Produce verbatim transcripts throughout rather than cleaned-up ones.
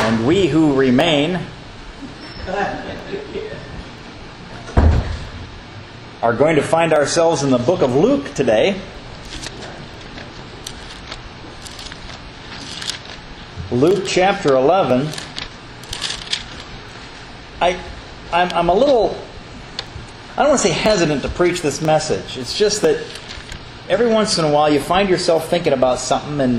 And we who remain are going to find ourselves in the book of Luke today. Luke chapter eleven. I, I'm, I'm a little, I don't want to say hesitant to preach this message. It's just that every once in a while you find yourself thinking about something and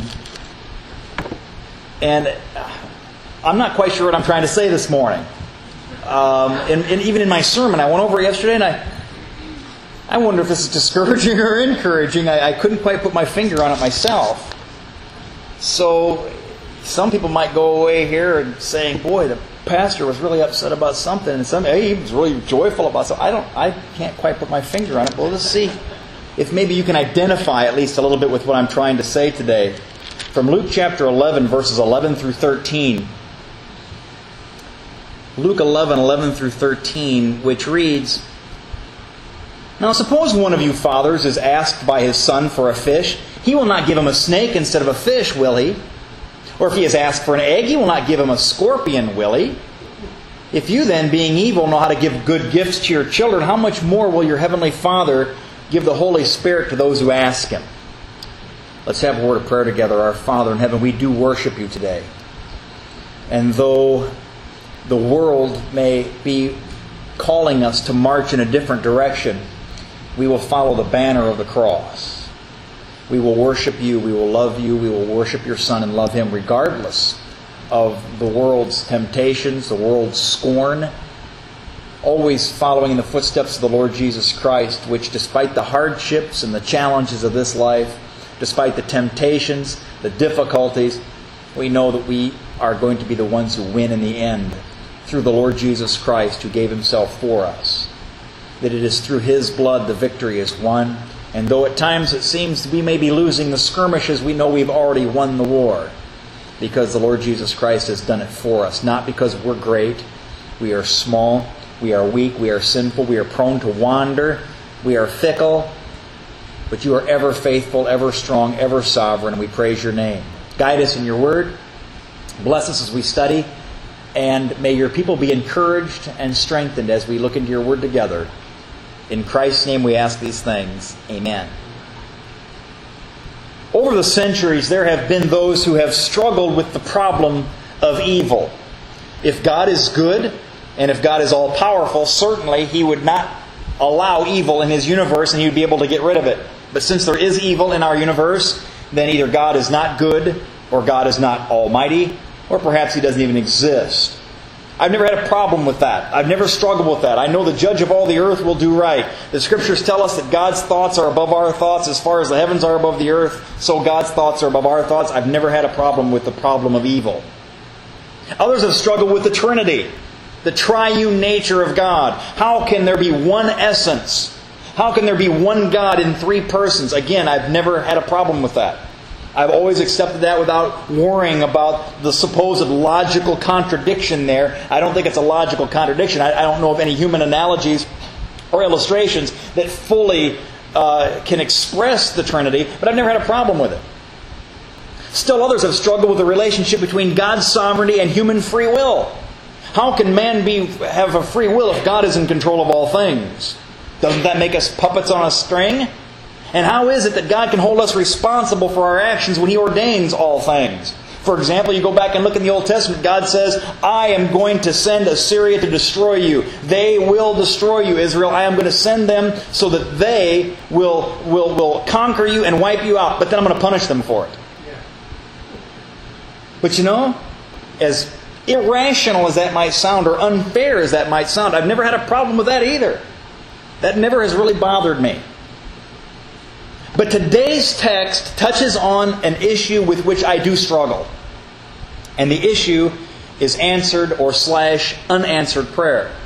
and I'm not quite sure what I'm trying to say this morning. Um, and, and even in my sermon, I went over it yesterday and I I wonder if this is discouraging or encouraging. I, I couldn't quite put my finger on it myself. So some people might go away here and saying, boy, the pastor was really upset about something, and some hey, he was really joyful about something. I don't I can't quite put my finger on it. Well, let's see if maybe you can identify at least a little bit with what I'm trying to say today. From Luke chapter eleven, verses eleven through thirteen. Luke eleven, eleven through thirteen, which reads, "Now suppose one of you fathers is asked by his son for a fish. He will not give him a snake instead of a fish, will he? Or if he is asked for an egg, he will not give him a scorpion, will he? If you then, being evil, know how to give good gifts to your children, how much more will your heavenly Father give the Holy Spirit to those who ask Him?" Let's have a word of prayer together. Our Father in heaven, we do worship You today. And though the world may be calling us to march in a different direction, we will follow the banner of the cross. We will worship You, we will love You, we will worship Your Son and love Him regardless of the world's temptations, the world's scorn, always following in the footsteps of the Lord Jesus Christ, which despite the hardships and the challenges of this life, despite the temptations, the difficulties, we know that we are going to be the ones who win in the end through the Lord Jesus Christ who gave Himself for us. That it is through His blood the victory is won. And though at times it seems we may be losing the skirmishes, we know we've already won the war because the Lord Jesus Christ has done it for us. Not because we're great, we are small, we are weak, we are sinful, we are prone to wander, we are fickle, but You are ever faithful, ever strong, ever sovereign, and we praise Your name. Guide us in Your word, bless us as we study, and may Your people be encouraged and strengthened as we look into Your word together. In Christ's name we ask these things. Amen. Over the centuries, there have been those who have struggled with the problem of evil. If God is good, and if God is all-powerful, certainly He would not allow evil in His universe and He would be able to get rid of it. But since there is evil in our universe, then either God is not good, or God is not almighty, or perhaps He doesn't even exist. I've never had a problem with that. I've never struggled with that. I know the judge of all the earth will do right. The Scriptures tell us that God's thoughts are above our thoughts. As far as the heavens are above the earth, so God's thoughts are above our thoughts. I've never had a problem with the problem of evil. Others have struggled with the Trinity, the triune nature of God. How can there be one essence? How can there be one God in three persons? Again, I've never had a problem with that. I've always accepted that without worrying about the supposed logical contradiction there. I don't think it's a logical contradiction. I, I don't know of any human analogies or illustrations that fully uh, can express the Trinity, but I've never had a problem with it. Still others have struggled with the relationship between God's sovereignty and human free will. How can man be have a free will if God is in control of all things? Doesn't that make us puppets on a string? And how is it that God can hold us responsible for our actions when He ordains all things? For example, you go back and look in the Old Testament, God says, I am going to send Assyria to destroy you. They will destroy you, Israel. I am going to send them so that they will, will, will conquer you and wipe you out. But then I'm going to punish them for it. Yeah. But you know, as irrational as that might sound, or unfair as that might sound, I've never had a problem with that either. That never has really bothered me. But today's text touches on an issue with which I do struggle. And the issue is answered or slash unanswered prayer.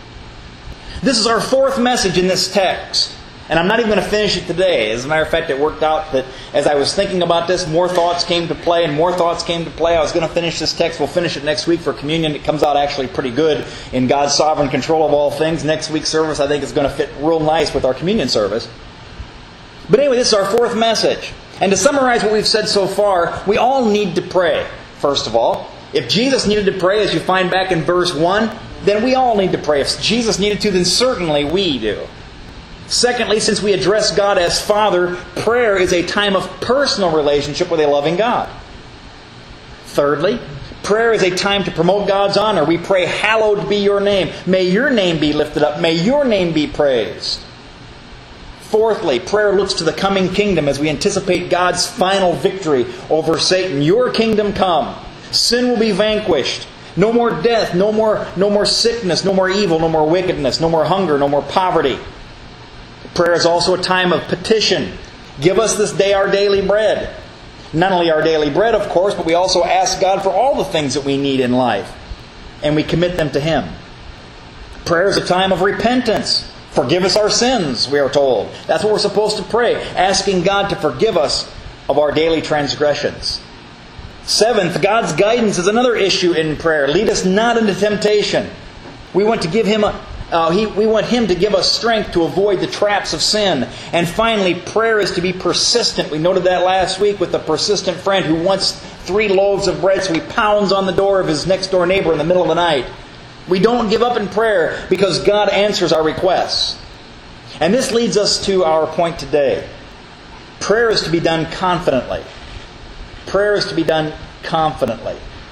This is our fourth message in this text. And I'm not even going to finish it today. As a matter of fact, it worked out that as I was thinking about this, more thoughts came to play and more thoughts came to play. I was going to finish this text. We'll finish it next week for communion. It comes out actually pretty good in God's sovereign control of all things. Next week's service, I think, is going to fit real nice with our communion service. But anyway, this is our fourth message. And to summarize what we've said so far, we all need to pray, first of all. If Jesus needed to pray, as you find back in verse one, then we all need to pray. If Jesus needed to, then certainly we do. Secondly, since we address God as Father, prayer is a time of personal relationship with a loving God. Thirdly, prayer is a time to promote God's honor. We pray, hallowed be your name. May your name be lifted up. May your name be praised. Fourthly, prayer looks to the coming kingdom as we anticipate God's final victory over Satan. Your kingdom come. Sin will be vanquished. No more death, no more, no more sickness, no more evil, no more wickedness, no more hunger, no more poverty. Prayer is also a time of petition. Give us this day our daily bread. Not only our daily bread, of course, but we also ask God for all the things that we need in life. And we commit them to Him. Prayer is a time of repentance. Forgive us our sins, we are told. That's what we're supposed to pray, asking God to forgive us of our daily transgressions. Seventh, God's guidance is another issue in prayer. Lead us not into temptation. We want to give Him a, uh, he, we want Him to give us strength to avoid the traps of sin. And finally, prayer is to be persistent. We noted that last week with the persistent friend who wants three loaves of bread, so he pounds on the door of his next door neighbor in the middle of the night. We don't give up in prayer because God answers our requests. And this leads us to our point today. Prayer is to be done confidently. Prayer is to be done confidently.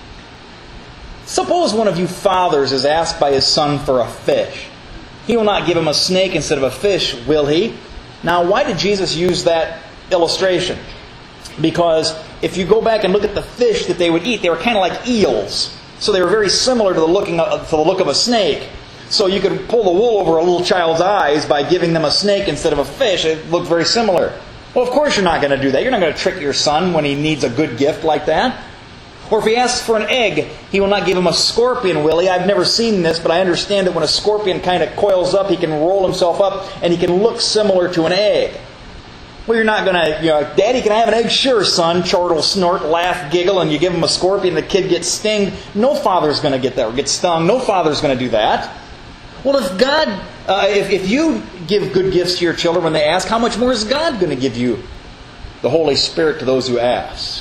Suppose one of you fathers is asked by his son for a fish. He will not give him a snake instead of a fish, will he? Now, why did Jesus use that illustration? Because if you go back and look at the fish that they would eat, they were kind of like eels. So they were very similar to the, looking of, to the look of a snake. So you could pull the wool over a little child's eyes by giving them a snake instead of a fish. It looked very similar. Well, of course you're not going to do that. You're not going to trick your son when he needs a good gift like that. Or if he asks for an egg, he will not give him a scorpion, will he? I've never seen this, but I understand that when a scorpion kind of coils up, he can roll himself up and he can look similar to an egg. Well, you're not going to, you know, Daddy, can I have an egg? Sure, son. Chortle, snort, laugh, giggle, and you give him a scorpion, the kid gets stinged. No father's going to get that or get stung. No father's going to do that. Well, if God, uh, if, if you give good gifts to your children when they ask, how much more is God going to give you the Holy Spirit to those who ask?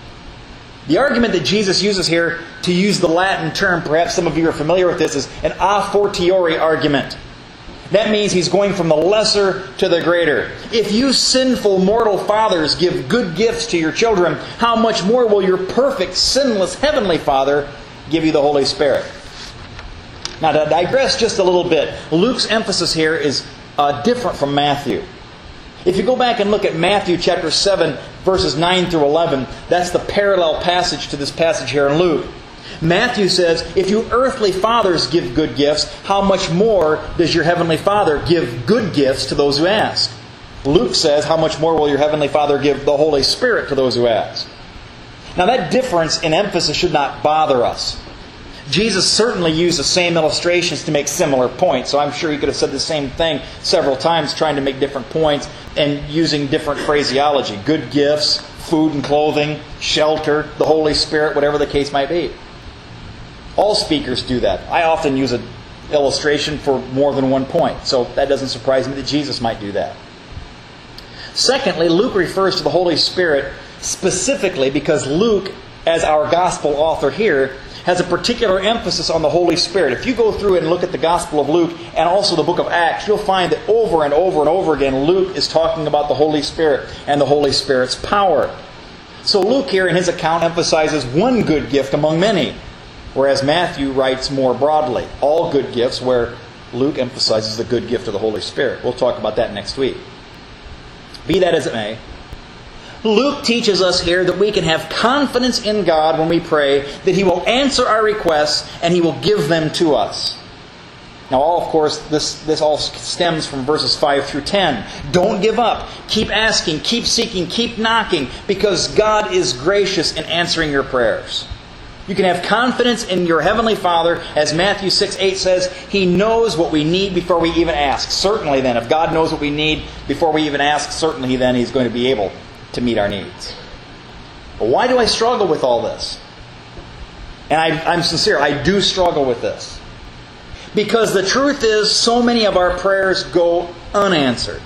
The argument that Jesus uses here, to use the Latin term, perhaps some of you are familiar with this, is an a fortiori argument. That means He's going from the lesser to the greater. If you sinful mortal fathers give good gifts to your children, how much more will your perfect, sinless Heavenly Father give you the Holy Spirit? Now, to digress just a little bit, Luke's emphasis here is uh, different from Matthew. If you go back and look at Matthew chapter seven, verses nine through eleven, that's the parallel passage to this passage here in Luke. Matthew says, if you earthly fathers give good gifts, how much more does your Heavenly Father give good gifts to those who ask? Luke says, how much more will your Heavenly Father give the Holy Spirit to those who ask? Now that difference in emphasis should not bother us. Jesus certainly used the same illustrations to make similar points, so I'm sure He could have said the same thing several times, trying to make different points and using different phraseology. Good gifts, food and clothing, shelter, the Holy Spirit, whatever the case might be. All speakers do that. I often use an illustration for more than one point, so that doesn't surprise me that Jesus might do that. Secondly, Luke refers to the Holy Spirit specifically because Luke, as our gospel author here, has a particular emphasis on the Holy Spirit. If you go through and look at the Gospel of Luke and also the book of Acts, you'll find that over and over and over again, Luke is talking about the Holy Spirit and the Holy Spirit's power. So Luke here in his account emphasizes one good gift among many, whereas Matthew writes more broadly, all good gifts, where Luke emphasizes the good gift of the Holy Spirit. We'll talk about that next week. Be that as it may, Luke teaches us here that we can have confidence in God when we pray, that He will answer our requests and He will give them to us. Now, all, of course, this, this all stems from verses five through ten. Don't give up. Keep asking, keep seeking, keep knocking, because God is gracious in answering your prayers. You can have confidence in your Heavenly Father, as Matthew six eight says, He knows what we need before we even ask. Certainly then, if God knows what we need before we even ask, certainly then He's going to be able to meet our needs. But why do I struggle with all this? And I, I'm sincere, I do struggle with this. Because the truth is, so many of our prayers go unanswered.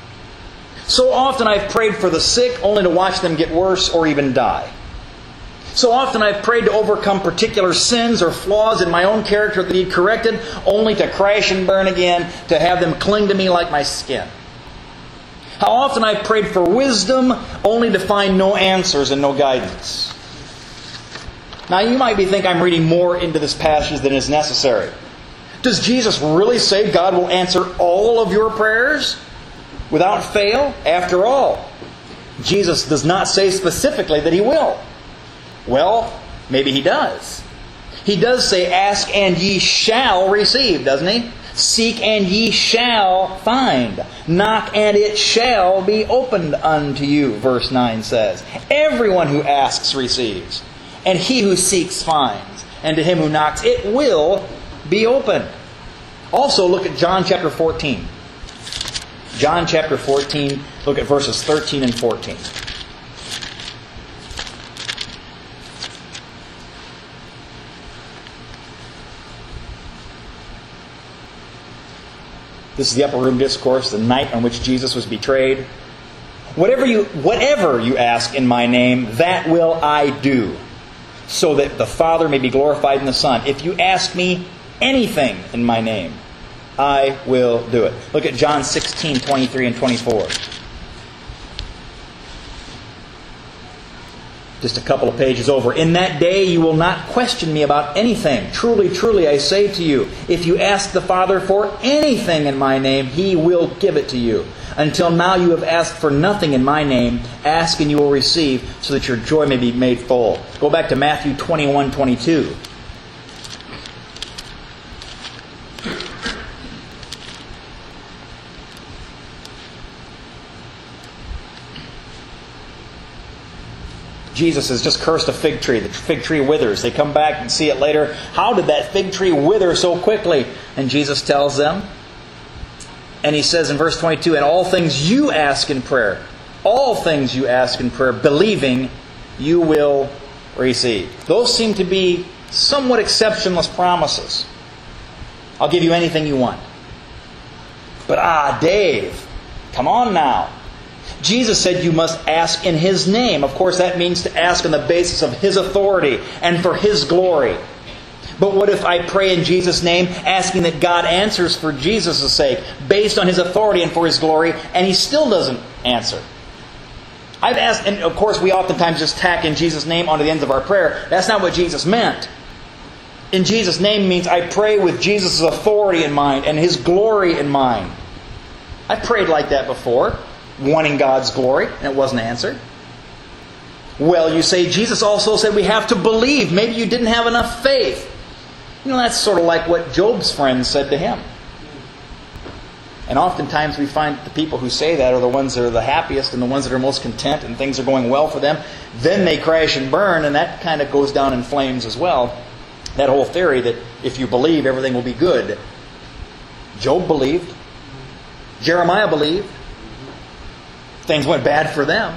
So often I've prayed for the sick only to watch them get worse or even die. So often I've prayed to overcome particular sins or flaws in my own character that need corrected, only to crash and burn again, to have them cling to me like my skin. How often I've prayed for wisdom, only to find no answers and no guidance. Now you might be thinking I'm reading more into this passage than is necessary. Does Jesus really say God will answer all of your prayers without fail? After all, Jesus does not say specifically that He will. Well, maybe He does. He does say, ask and ye shall receive, doesn't He? Seek and ye shall find. Knock and it shall be opened unto you, verse nine says. Everyone who asks receives, and he who seeks finds, and to him who knocks it will be opened. Also look at John chapter fourteen. John chapter fourteen, look at verses thirteen and fourteen. This is the upper room discourse, the night on which Jesus was betrayed. Whatever you, whatever you ask in my name, that will I do, so that the Father may be glorified in the Son. If you ask me anything in my name, I will do it. Look at John sixteen, twenty-three and twenty-four. Just a couple of pages over. In that day you will not question me about anything. Truly, truly, I say to you, if you ask the Father for anything in my name, He will give it to you. Until now you have asked for nothing in my name. Ask and you will receive, so that your joy may be made full. Go back to Matthew twenty-one, twenty-two. Jesus has just cursed a fig tree. The fig tree withers. They come back and see it later. How did that fig tree wither so quickly? And Jesus tells them. And He says in verse twenty-two, and all things you ask in prayer, all things you ask in prayer, believing, you will receive. Those seem to be somewhat exceptionless promises. I'll give you anything you want. But ah, Dave, come on now. Jesus said you must ask in His name. Of course, that means to ask on the basis of His authority and for His glory. But what if I pray in Jesus' name, asking that God answers for Jesus' sake, based on His authority and for His glory, and He still doesn't answer? I've asked, and of course we oftentimes just tack in Jesus' name onto the ends of our prayer. That's not what Jesus meant. In Jesus' name means I pray with Jesus' authority in mind and His glory in mind. I've prayed like that before, wanting God's glory, and it wasn't answered. Well, you say, Jesus also said we have to believe. Maybe you didn't have enough faith. You know, that's sort of like what Job's friends said to him. And oftentimes we find that the people who say that are the ones that are the happiest and the ones that are most content and things are going well for them. Then they crash and burn, and that kind of goes down in flames as well. That whole theory that if you believe, everything will be good. Job believed. Jeremiah believed. Things went bad for them.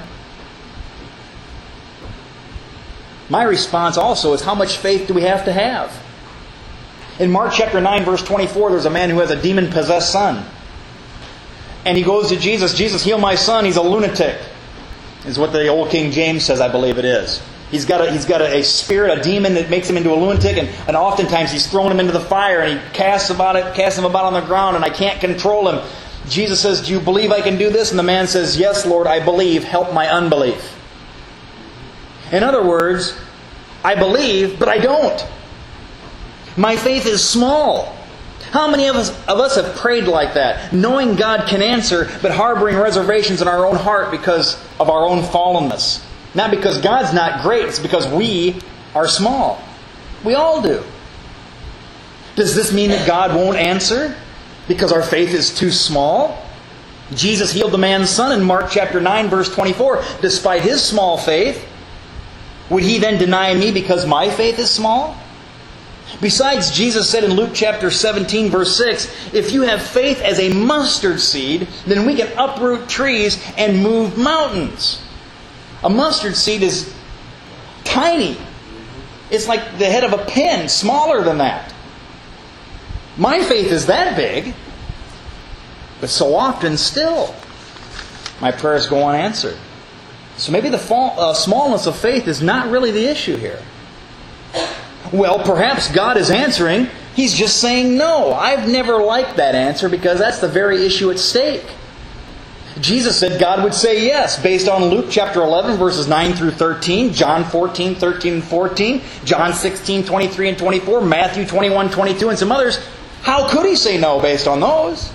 My response also is, how much faith do we have to have? In Mark chapter nine, verse twenty-four, there's a man who has a demon-possessed son. And he goes to Jesus, Jesus, heal my son, he's a lunatic. Is what the old King James says, I believe it is. He's got a, he's got a, a spirit, a demon that makes him into a lunatic, and, and oftentimes he's thrown him into the fire, and he casts, about it, casts him about on the ground, and I can't control him. Jesus says, do you believe I can do this? And the man says, yes, Lord, I believe. Help my unbelief. In other words, I believe, but I don't. My faith is small. How many of us, of us have prayed like that, knowing God can answer, but harboring reservations in our own heart because of our own fallenness? Not because God's not great, it's because we are small. We all do. Does this mean that God won't answer because our faith is too small? Jesus healed the man's son in Mark chapter nine, verse twenty-four. Despite his small faith, would He then deny me because my faith is small? Besides, Jesus said in Luke chapter seventeen, verse six, if you have faith as a mustard seed, then we can uproot trees and move mountains. A mustard seed is tiny. It's like the head of a pin, smaller than that. My faith is that big, but so often still, my prayers go unanswered. So maybe the fall, uh, smallness of faith is not really the issue here. Well, perhaps God is answering. He's just saying no. I've never liked that answer because that's the very issue at stake. Jesus said God would say yes based on Luke chapter eleven verses nine through thirteen, John fourteen, thirteen and fourteen, John sixteen, twenty-three and twenty-four, Matthew twenty-one, twenty-two and some others. How could He say no based on those?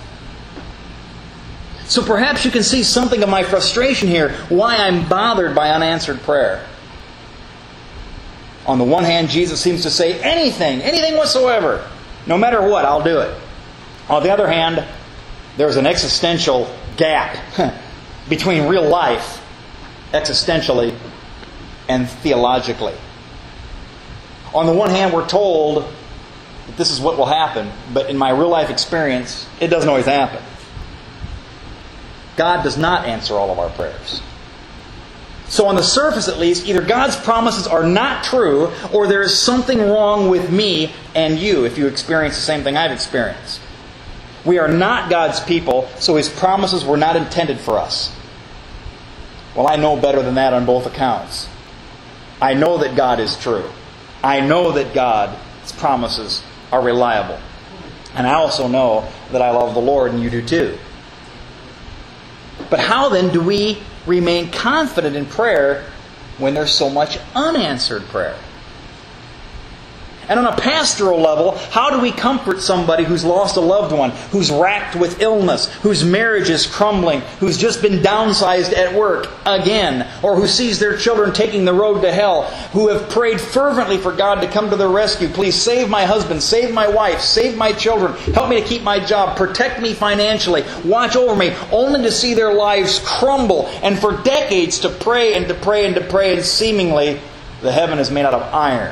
So perhaps you can see something of my frustration here, why I'm bothered by unanswered prayer. On the one hand, Jesus seems to say anything, anything whatsoever, no matter what, I'll do it. On the other hand, there's an existential gap between real life, existentially, and theologically. On the one hand, we're told that this is what will happen, but in my real life experience, it doesn't always happen. God does not answer all of our prayers. So on the surface at least, either God's promises are not true, or there is something wrong with me and you if you experience the same thing I've experienced. We are not God's people, so His promises were not intended for us. Well, I know better than that on both accounts. I know that God is true. I know that God's promises are reliable. And I also know that I love the Lord, and you do too. But how then do we remain confident in prayer when there's so much unanswered prayer? And on a pastoral level, how do we comfort somebody who's lost a loved one, who's racked with illness, whose marriage is crumbling, who's just been downsized at work again, or who sees their children taking the road to hell, who have prayed fervently for God to come to their rescue? Please save my husband, save my wife, save my children, help me to keep my job, protect me financially, watch over me, only to see their lives crumble, and for decades to pray and to pray and to pray, and seemingly the heaven is made out of iron.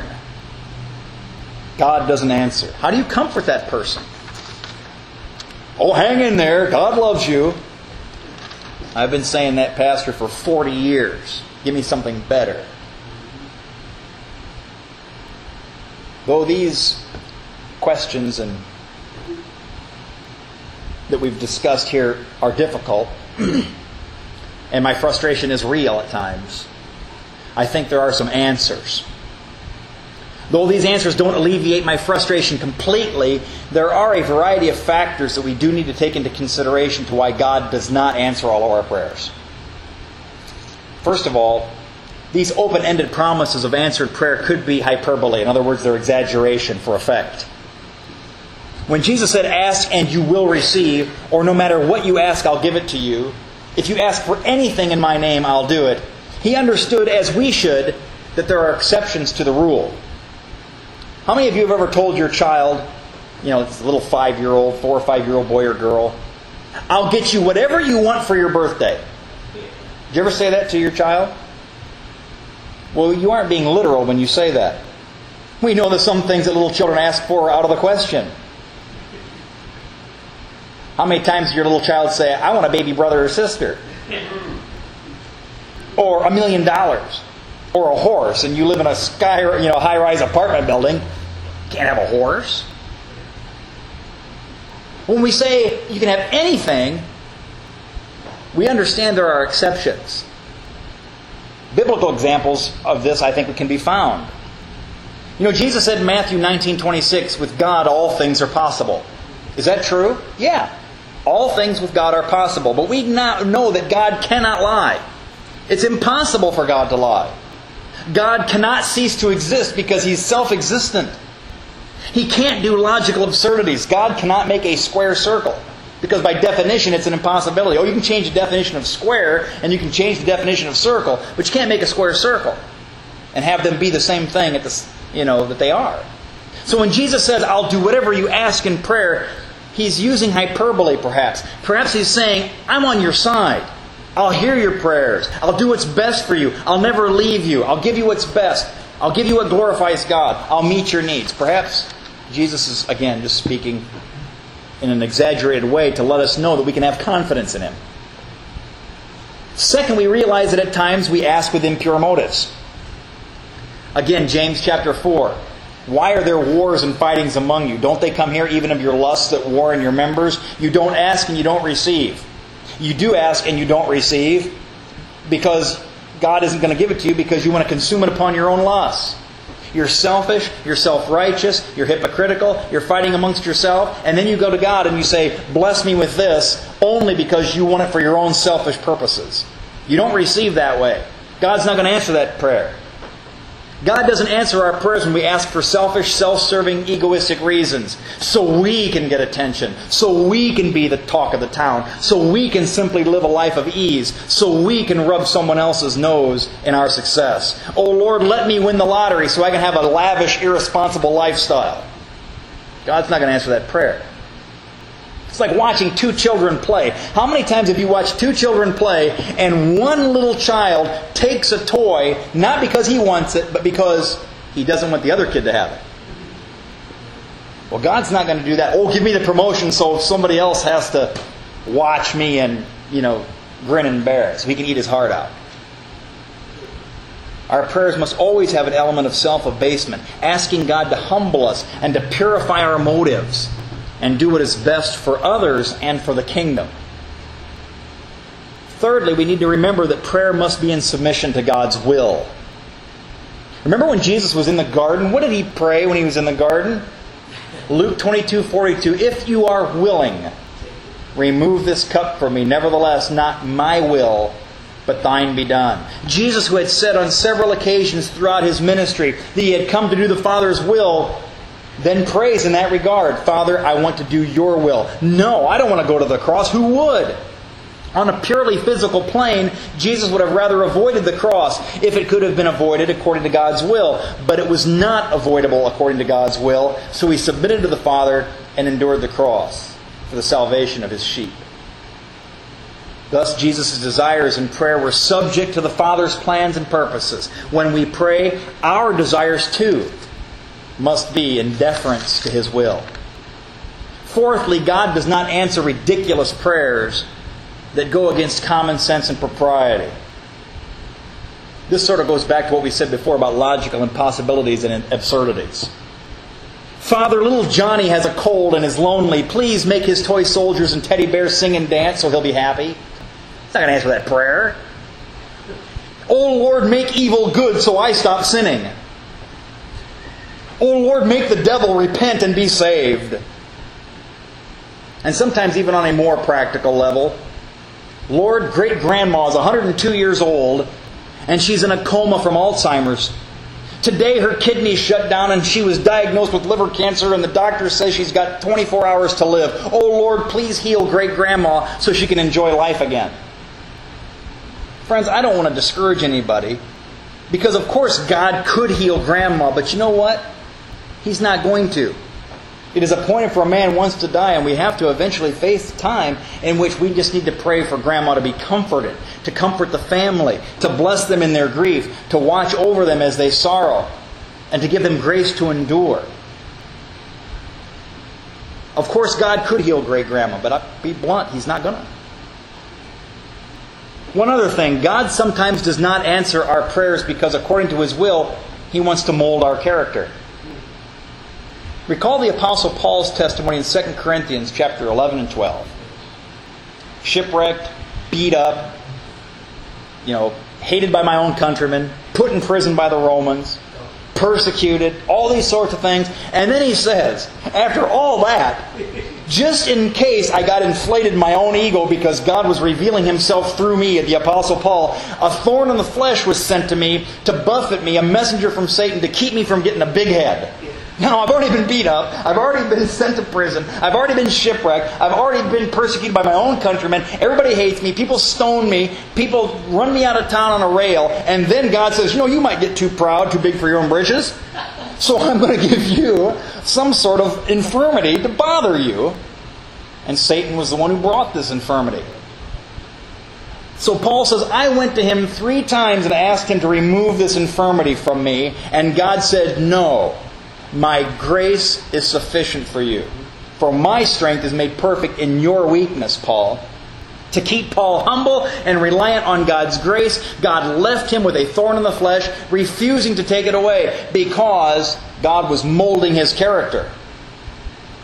God doesn't answer. How do you comfort that person? Oh, hang in there. God loves you. I've been saying that, Pastor, for forty years. Give me something better. Though these questions and that we've discussed here are difficult, and my frustration is real at times, I think there are some answers. Though these answers don't alleviate my frustration completely, there are a variety of factors that we do need to take into consideration to why God does not answer all of our prayers. First of all, these open-ended promises of answered prayer could be hyperbole. In other words, they're exaggeration for effect. When Jesus said, "Ask and you will receive," or "No matter what you ask, I'll give it to you. If you ask for anything in my name, I'll do it," He understood, as we should, that there are exceptions to the rule. How many of you have ever told your child, you know, it's a little five-year-old, four or five-year-old boy or girl, "I'll get you whatever you want for your birthday"? Did you ever say that to your child? Well, you aren't being literal when you say that. We know that some things that little children ask for are out of the question. How many times did your little child say, "I want a baby brother or sister"? Or a million dollars? Or a horse, and you live in a sky, you know, high-rise apartment building. You can't have a horse. When we say you can have anything, we understand there are exceptions. Biblical examples of this, I think, can be found. You know, Jesus said in Matthew nineteen twenty-six, "With God all things are possible." Is that true? Yeah. All things with God are possible. But we now know that God cannot lie. It's impossible for God to lie. God cannot cease to exist because He's self-existent. He can't do logical absurdities. God cannot make a square circle because by definition it's an impossibility. Oh, you can change the definition of square and you can change the definition of circle, but you can't make a square circle and have them be the same thing at the, you know, that they are. So when Jesus says, "I'll do whatever you ask in prayer," He's using hyperbole perhaps. Perhaps He's saying, "I'm on your side. I'll hear your prayers. I'll do what's best for you. I'll never leave you. I'll give you what's best. I'll give you what glorifies God. I'll meet your needs." Perhaps Jesus is, again, just speaking in an exaggerated way to let us know that we can have confidence in Him. Second, we realize that at times we ask with impure motives. Again, James chapter four. "Why are there wars and fightings among you? Don't they come here even of your lusts that war in your members? You don't ask and you don't receive." You do ask and you don't receive because God isn't going to give it to you because you want to consume it upon your own lusts. You're selfish, you're self-righteous, you're hypocritical, you're fighting amongst yourself, and then you go to God and you say, bless me with this, only because you want it for your own selfish purposes. You don't receive that way. God's not going to answer that prayer. God doesn't answer our prayers when we ask for selfish, self-serving, egoistic reasons. So we can get attention. So we can be the talk of the town. So we can simply live a life of ease. So we can rub someone else's nose in our success. Oh Lord, let me win the lottery so I can have a lavish, irresponsible lifestyle. God's not going to answer that prayer. It's like watching two children play. How many times have you watched two children play and one little child takes a toy, not because he wants it, but because he doesn't want the other kid to have it? Well, God's not going to do that. Oh, give me the promotion so somebody else has to watch me and, you know, grin and bear it so he can eat his heart out. Our prayers must always have an element of self-abasement, asking God to humble us and to purify our motives and do what is best for others and for the kingdom. Thirdly, we need to remember that prayer must be in submission to God's will. Remember when Jesus was in the garden? What did He pray when He was in the garden? Luke twenty-two forty-two, if you are willing, remove this cup from me. Nevertheless, not my will, but thine be done. Jesus, who had said on several occasions throughout His ministry that He had come to do the Father's will, then prays in that regard, Father, I want to do your will. No, I don't want to go to the cross. Who would? On a purely physical plane, Jesus would have rather avoided the cross if it could have been avoided according to God's will. But it was not avoidable according to God's will, so He submitted to the Father and endured the cross for the salvation of His sheep. Thus, Jesus' desires in prayer were subject to the Father's plans and purposes. When we pray, our desires too must be in deference to His will. Fourthly, God does not answer ridiculous prayers that go against common sense and propriety. This sort of goes back to what we said before about logical impossibilities and absurdities. Father, little Johnny has a cold and is lonely. Please make his toy soldiers and teddy bears sing and dance so he'll be happy. It's not going to answer that prayer. Oh Lord, make evil good so I stop sinning. Oh Lord, make the devil repent and be saved. And sometimes even on a more practical level, Lord, great-grandma is one hundred two years old and she's in a coma from Alzheimer's. Today her kidneys shut down and she was diagnosed with liver cancer and the doctor says she's got twenty-four hours to live. Oh Lord, please heal great-grandma so she can enjoy life again. Friends, I don't want to discourage anybody because of course God could heal grandma, but you know what? He's not going to. It is appointed for a man once to die, and we have to eventually face the time in which we just need to pray for grandma to be comforted, to comfort the family, to bless them in their grief, to watch over them as they sorrow, and to give them grace to endure. Of course, God could heal great-grandma, but I'll be blunt, He's not going to. One other thing, God sometimes does not answer our prayers because according to His will, He wants to mold our character. Recall the Apostle Paul's testimony in Second Corinthians chapter eleven and twelve. Shipwrecked, beat up, you know, hated by my own countrymen, put in prison by the Romans, persecuted, all these sorts of things. And then he says, after all that, just in case I got inflated in my own ego because God was revealing Himself through me, the Apostle Paul, a thorn in the flesh was sent to me to buffet me, a messenger from Satan to keep me from getting a big head. Now, I've already been beat up. I've already been sent to prison. I've already been shipwrecked. I've already been persecuted by my own countrymen. Everybody hates me. People stone me. People run me out of town on a rail. And then God says, you know, you might get too proud, too big for your own britches. So I'm going to give you some sort of infirmity to bother you. And Satan was the one who brought this infirmity. So Paul says, I went to him three times and asked him to remove this infirmity from me. And God said, no. My grace is sufficient for you. For my strength is made perfect in your weakness, Paul. To keep Paul humble and reliant on God's grace, God left him with a thorn in the flesh, refusing to take it away because God was molding his character.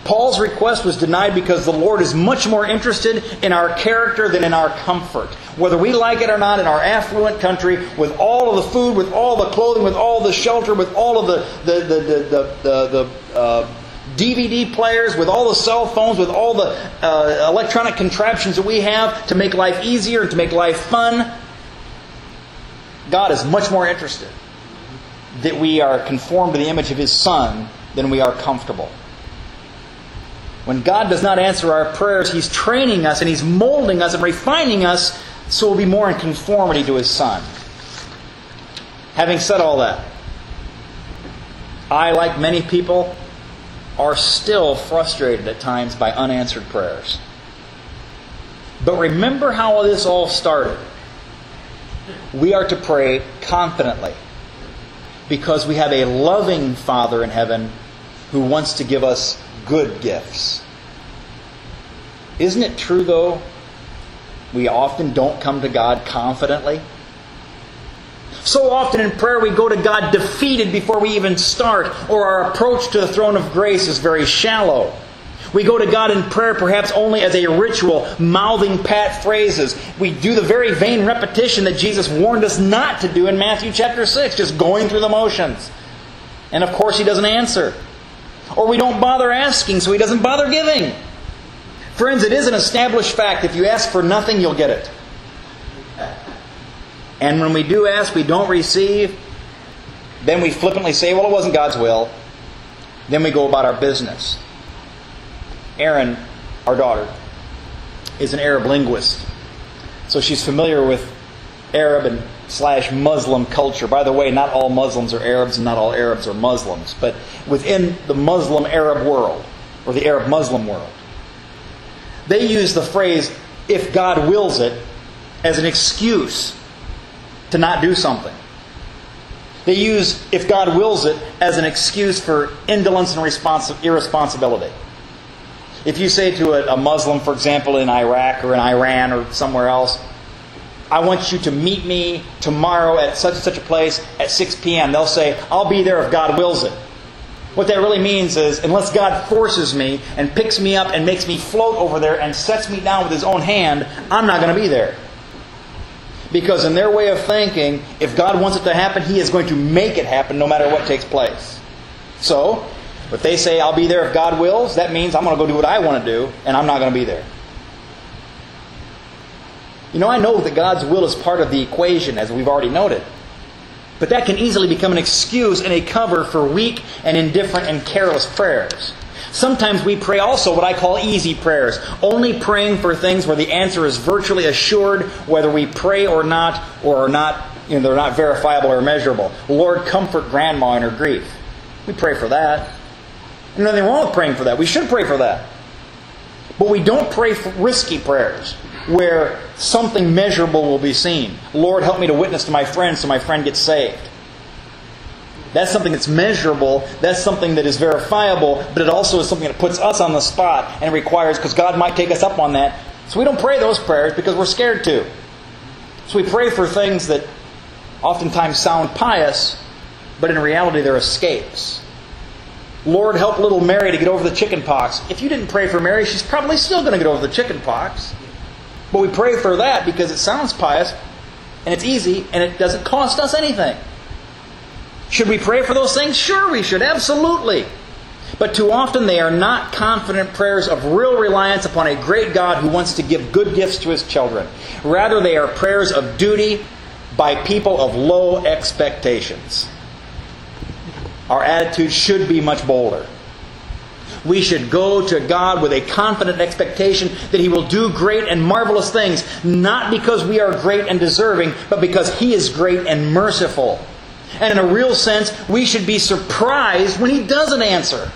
Paul's request was denied because the Lord is much more interested in our character than in our comfort. Whether we like it or not, in our affluent country, with all of the food, with all the clothing, with all the shelter, with all of the the the the the, the, the uh, D V D players, with all the cell phones, with all the uh, electronic contraptions that we have to make life easier and to make life fun, God is much more interested that we are conformed to the image of His Son than we are comfortable. When God does not answer our prayers, He's training us and He's molding us and refining us so we'll be more in conformity to His Son. Having said all that, I, like many people, are still frustrated at times by unanswered prayers. But remember how this all started. We are to pray confidently because we have a loving Father in heaven who wants to give us good gifts. Isn't it true, though, we often don't come to God confidently? So often in prayer we go to God defeated before we even start, or our approach to the throne of grace is very shallow. We go to God in prayer perhaps only as a ritual, mouthing pat phrases. We do the very vain repetition that Jesus warned us not to do in Matthew chapter six, just going through the motions. And of course He doesn't answer. Or we don't bother asking, so He doesn't bother giving. Friends, it is an established fact, if you ask for nothing, you'll get it. And when we do ask, we don't receive, then we flippantly say, well, it wasn't God's will. Then we go about our business. Erin, our daughter, is an Arab linguist. So she's familiar with Arab and slash Muslim culture. By the way, not all Muslims are Arabs and not all Arabs are Muslims. But within the Muslim Arab world, or the Arab Muslim world, they use the phrase, if God wills it, as an excuse to not do something. They use, if God wills it, as an excuse for indolence and responsi- irresponsibility. If you say to a, a Muslim, for example, in Iraq or in Iran or somewhere else, I want you to meet me tomorrow at such and such a place at six p.m. They'll say, I'll be there if God wills it. What that really means is, unless God forces me and picks me up and makes me float over there and sets me down with His own hand, I'm not going to be there. Because in their way of thinking, if God wants it to happen, He is going to make it happen no matter what takes place. So, if they say, I'll be there if God wills, that means I'm going to go do what I want to do, and I'm not going to be there. You know, I know that God's will is part of the equation, as we've already noted. But that can easily become an excuse and a cover for weak and indifferent and careless prayers. Sometimes we pray also what I call easy prayers, only praying for things where the answer is virtually assured, whether we pray or not, or are not, you know, they're not verifiable or measurable. Lord, comfort grandma in her grief. We pray for that. There's nothing wrong with praying for that. We should pray for that. But we don't pray for risky prayers where something measurable will be seen. Lord, help me to witness to my friend so my friend gets saved. That's something that's measurable. That's something that is verifiable. But it also is something that puts us on the spot and requires, because God might take us up on that. So we don't pray those prayers because we're scared to. So we pray for things that oftentimes sound pious, but in reality they're escapes. Lord, help little Mary to get over the chicken pox. If you didn't pray for Mary, she's probably still going to get over the chicken pox. But we pray for that because it sounds pious, and it's easy, and it doesn't cost us anything. Should we pray for those things? Sure we should, absolutely. But too often they are not confident prayers of real reliance upon a great God who wants to give good gifts to His children. Rather, they are prayers of duty by people of low expectations. Our attitude should be much bolder. We should go to God with a confident expectation that He will do great and marvelous things, not because we are great and deserving, but because He is great and merciful. And in a real sense, we should be surprised when He doesn't answer.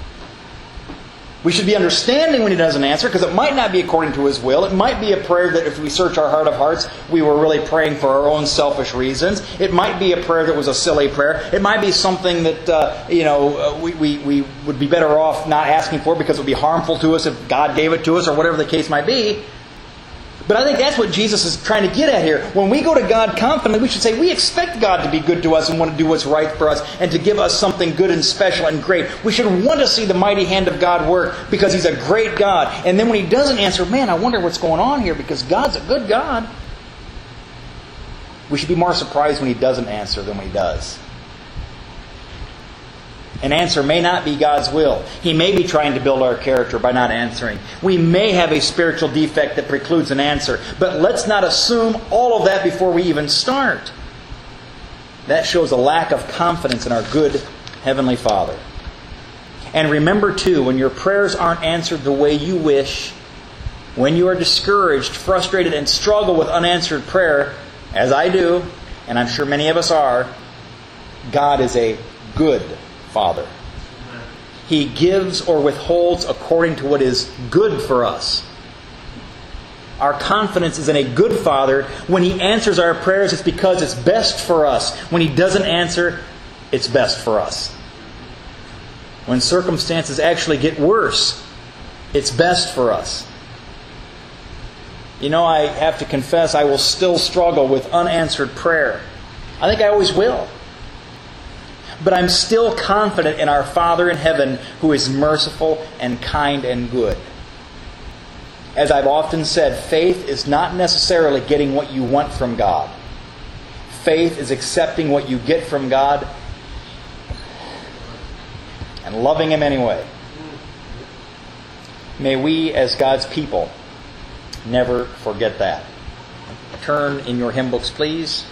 We should be understanding when He doesn't answer, because it might not be according to His will. It might be a prayer that if we search our heart of hearts, we were really praying for our own selfish reasons. It might be a prayer that was a silly prayer. It might be something that uh, you know uh, we, we, we would be better off not asking for because it would be harmful to us if God gave it to us, or whatever the case might be. But I think that's what Jesus is trying to get at here. When we go to God confidently, we should say, we expect God to be good to us and want to do what's right for us and to give us something good and special and great. We should want to see the mighty hand of God work because He's a great God. And then when He doesn't answer, man, I wonder what's going on here because God's a good God. We should be more surprised when He doesn't answer than when He does. An answer may not be God's will. He may be trying to build our character by not answering. We may have a spiritual defect that precludes an answer. But let's not assume all of that before we even start. That shows a lack of confidence in our good Heavenly Father. And remember too, when your prayers aren't answered the way you wish, when you are discouraged, frustrated, and struggle with unanswered prayer, as I do, and I'm sure many of us are, God is a good Father. He gives or withholds according to what is good for us. Our confidence is in a good Father. When He answers our prayers, it's because it's best for us. When He doesn't answer, it's best for us. When circumstances actually get worse, it's best for us. You know, I have to confess, I will still struggle with unanswered prayer. I think I always will. But I'm still confident in our Father in heaven who is merciful and kind and good. As I've often said, faith is not necessarily getting what you want from God. Faith is accepting what you get from God and loving Him anyway. May we, as God's people, never forget that. Turn in your hymn books, please.